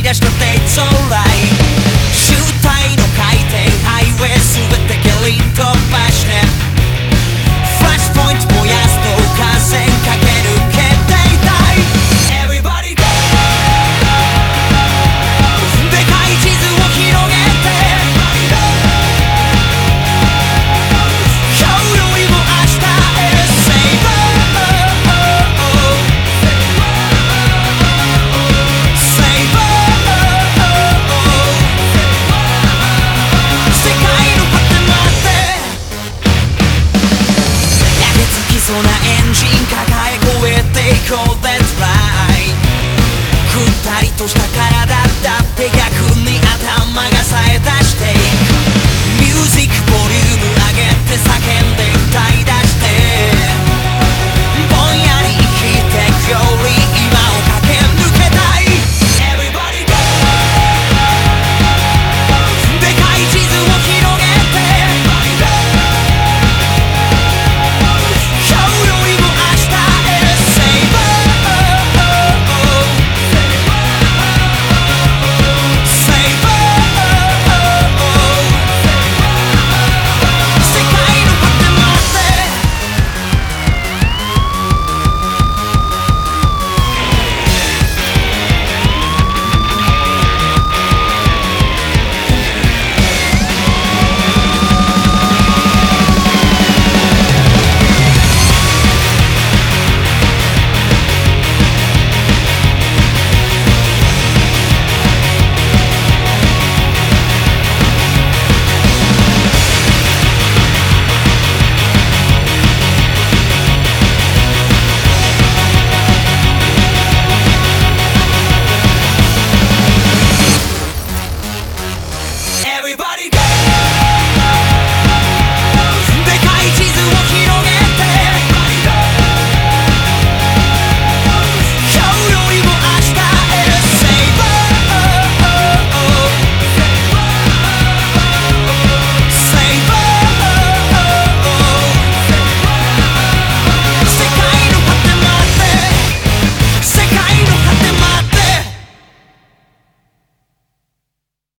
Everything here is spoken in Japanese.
出したって It's alright 周体の回転ハイウェイ全て蹴り飛ばしてフラッシュポイント燃やすと風かけ抜けていたい Everybody go でかい地図を広げて今日よりも明日へ Saveそうなエンジン抱え越えていこう Let's ride くったりとした体だって逆に頭が冴え出していくミュージックボリューム上げて叫